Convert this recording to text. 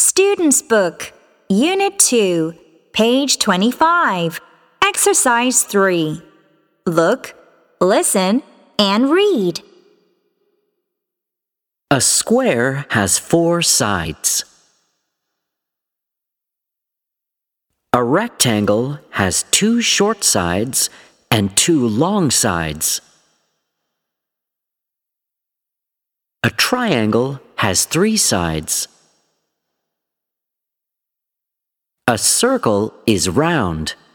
Student's Book, Unit 2, page 25, Exercise 3. Look, listen, and read. A square has 4 sides. A rectangle has 2 short sides and 2 long sides. A triangle has 3 sides. A circle is round.